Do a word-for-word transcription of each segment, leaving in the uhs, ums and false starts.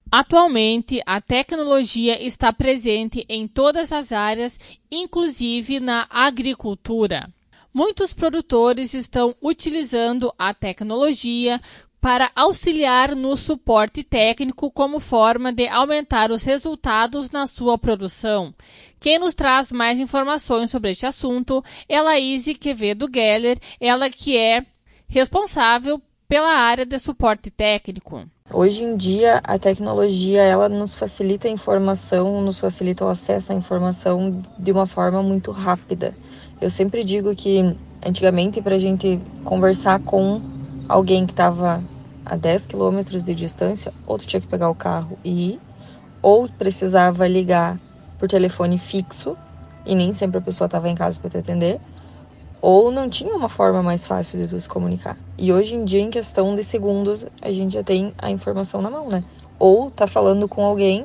Atualmente, a tecnologia está presente em todas as áreas, inclusive na agricultura. Muitos produtores estão utilizando a tecnologia para auxiliar no suporte técnico como forma de aumentar os resultados na sua produção. Quem nos traz mais informações sobre este assunto é a Laíse Quevedo Geller, ela que é responsável pela área de suporte técnico. Hoje em dia, a tecnologia ela nos facilita a informação, nos facilita o acesso à informação de uma forma muito rápida. Eu sempre digo que, antigamente, para a gente conversar com alguém que estava a dez quilômetros de distância, ou tu tinha que pegar o carro e ir, ou precisava ligar por telefone fixo, e nem sempre a pessoa estava em casa para te atender, ou não tinha uma forma mais fácil de tu se comunicar. E hoje em dia, em questão de segundos, a gente já tem a informação na mão, né? Ou tá falando com alguém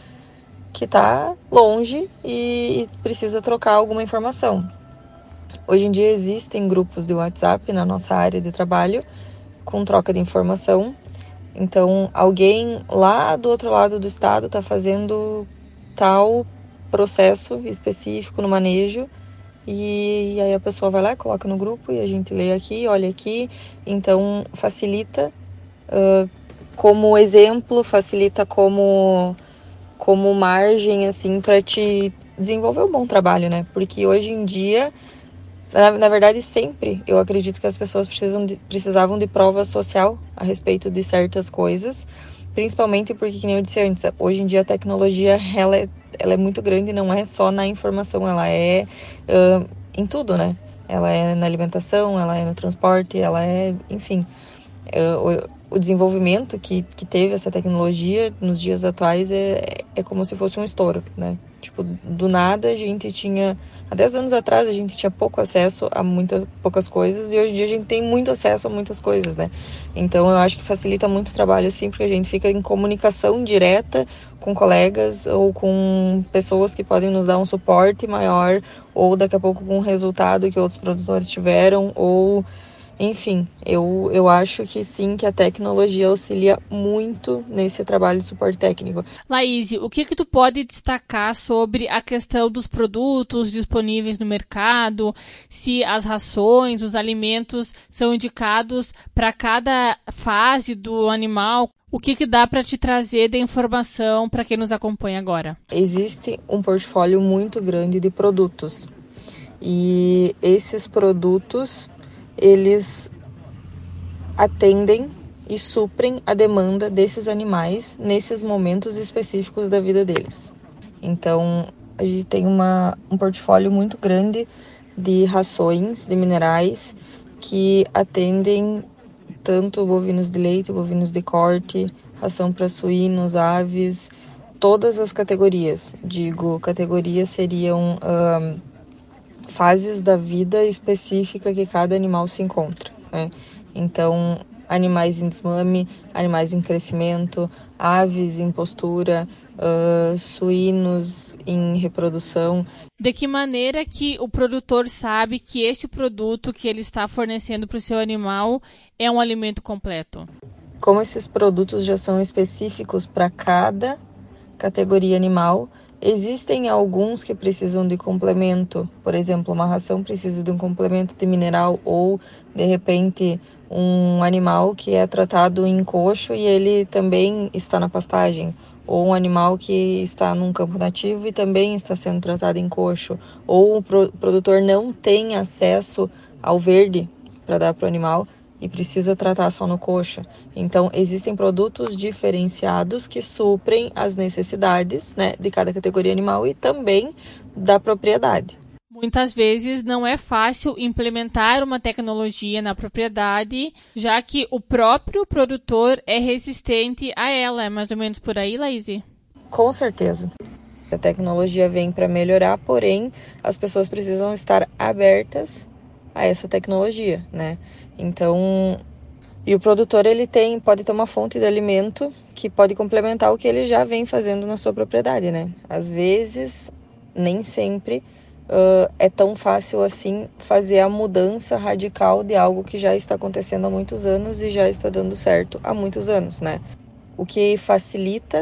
que tá longe e precisa trocar alguma informação. Hoje em dia existem grupos de WhatsApp na nossa área de trabalho com troca de informação. Então, alguém lá do outro lado do estado tá fazendo tal processo específico no manejo, e aí a pessoa vai lá, coloca no grupo e a gente lê aqui, olha aqui. Então facilita uh, como exemplo, facilita como, como margem assim para te desenvolver um bom trabalho, né? Porque hoje em dia, na, na verdade sempre, eu acredito que as pessoas precisam de, precisavam de prova social a respeito de certas coisas, principalmente porque, como eu disse antes, hoje em dia a tecnologia ela é, ela é muito grande, não é só na informação, ela é uh, em tudo, né? Ela é na alimentação, ela é no transporte, ela é, enfim, uh, o, o desenvolvimento que, que teve essa tecnologia nos dias atuais é, é como se fosse um estouro, né? Tipo, do nada a gente tinha, há dez anos atrás a gente tinha pouco acesso a muitas poucas coisas, e hoje em dia a gente tem muito acesso a muitas coisas, né? Então eu acho que facilita muito o trabalho, assim, porque a gente fica em comunicação direta com colegas ou com pessoas que podem nos dar um suporte maior, ou daqui a pouco com um resultado que outros produtores tiveram, ou enfim, eu, eu acho que sim, que a tecnologia auxilia muito nesse trabalho de suporte técnico. Laíse, o que que tu pode destacar sobre a questão dos produtos disponíveis no mercado, se as rações, os alimentos são indicados para cada fase do animal? O que que dá para te trazer de informação para quem nos acompanha agora? Existe um portfólio muito grande de produtos, e esses produtos eles atendem e suprem a demanda desses animais nesses momentos específicos da vida deles. Então, a gente tem uma, um portfólio muito grande de rações, de minerais, que atendem tanto bovinos de leite, bovinos de corte, ração para suínos, aves, todas as categorias. Digo, categorias seriam um, fases da vida específica que cada animal se encontra, né? Então, animais em desmame, animais em crescimento, aves em postura, uh, suínos em reprodução. De que maneira que o produtor sabe que este produto que ele está fornecendo para o seu animal é um alimento completo? Como esses produtos já são específicos para cada categoria animal, existem alguns que precisam de complemento. Por exemplo, uma ração precisa de um complemento de mineral, ou, de repente, um animal que é tratado em coxo e ele também está na pastagem. Ou um animal que está num campo nativo e também está sendo tratado em coxo. Ou o produtor não tem acesso ao verde para dar para o animal e precisa tratar só no coxo. Então, existem produtos diferenciados que suprem as necessidades, né, de cada categoria animal e também da propriedade. Muitas vezes não é fácil implementar uma tecnologia na propriedade, já que o próprio produtor é resistente a ela. É mais ou menos por aí, Laíse? Com certeza. A tecnologia vem para melhorar, porém, as pessoas precisam estar abertas a essa tecnologia, né? Então, e o produtor ele tem, pode ter uma fonte de alimento que pode complementar o que ele já vem fazendo na sua propriedade, né? Às vezes, nem sempre uh, é tão fácil assim fazer a mudança radical de algo que já está acontecendo há muitos anos e já está dando certo há muitos anos, né? O que facilita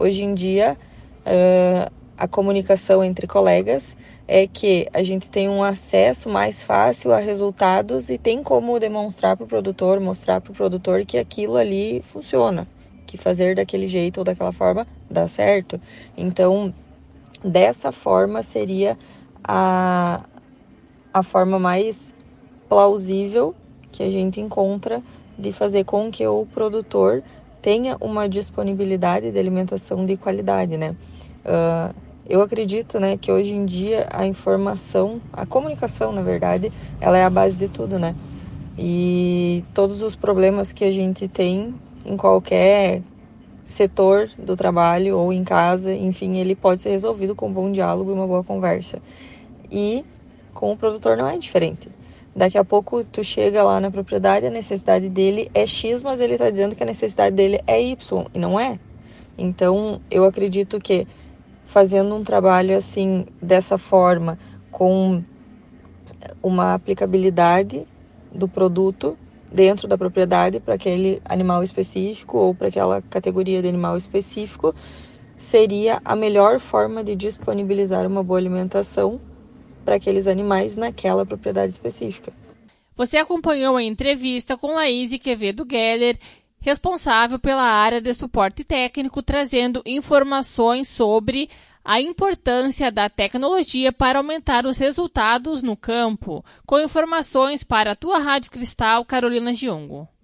hoje em dia, uh, a comunicação entre colegas é que a gente tem um acesso mais fácil a resultados e tem como demonstrar para o produtor, mostrar para o produtor que aquilo ali funciona, que fazer daquele jeito ou daquela forma dá certo. Então, dessa forma seria a, a forma mais plausível que a gente encontra de fazer com que o produtor tenha uma disponibilidade de alimentação de qualidade, né? Uh, eu acredito, né, que hoje em dia a informação, a comunicação, na verdade, ela é a base de tudo, né? E todos os problemas que a gente tem em qualquer setor do trabalho ou em casa, enfim, ele pode ser resolvido com um bom diálogo e uma boa conversa. E com o produtor não é diferente. Daqui a pouco tu chega lá na propriedade, a necessidade dele é X, mas ele está dizendo que a necessidade dele é Y, e não é. Então, eu acredito que fazendo um trabalho assim, dessa forma, com uma aplicabilidade do produto dentro da propriedade para aquele animal específico ou para aquela categoria de animal específico, seria a melhor forma de disponibilizar uma boa alimentação para aqueles animais naquela propriedade específica. Você acompanhou a entrevista com Laís Quevedo Geller, responsável pela área de suporte técnico, trazendo informações sobre a importância da tecnologia para aumentar os resultados no campo. Com informações para a tua Rádio Cristal, Carolina Giongo.